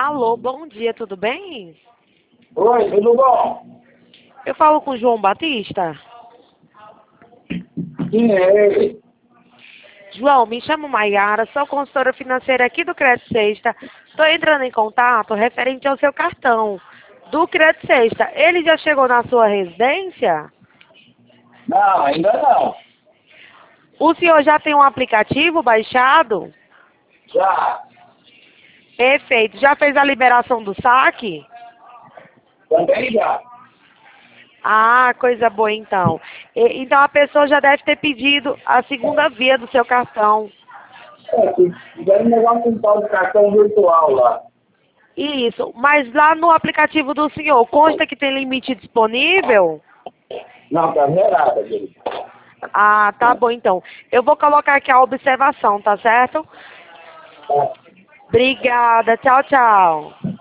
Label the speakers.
Speaker 1: Alô, bom dia, tudo bem?
Speaker 2: Oi, tudo bom?
Speaker 1: Eu falo com o João Batista.
Speaker 2: Quem é ele?
Speaker 1: João, me chamo Maiara, sou consultora financeira aqui do Crédito Sexta. Estou entrando em contato referente ao seu cartão do Crédito Sexta. Ele já chegou na sua residência?
Speaker 2: Não, ainda não.
Speaker 1: O senhor já tem um aplicativo baixado?
Speaker 2: Já,
Speaker 1: Perfeito. Já fez a liberação do saque?
Speaker 2: também já.
Speaker 1: Ah, coisa boa então. Então a pessoa já deve ter pedido a segunda via do seu cartão.
Speaker 2: Fizeram um negócio com tal de cartão virtual lá.
Speaker 1: Isso, mas lá no aplicativo do senhor, consta que tem limite disponível?
Speaker 2: Não, tá zerada, querido.
Speaker 1: Ah, tá bom então. Eu vou colocar aqui a observação, tá certo?
Speaker 2: Tá.
Speaker 1: Obrigada, tchau, tchau.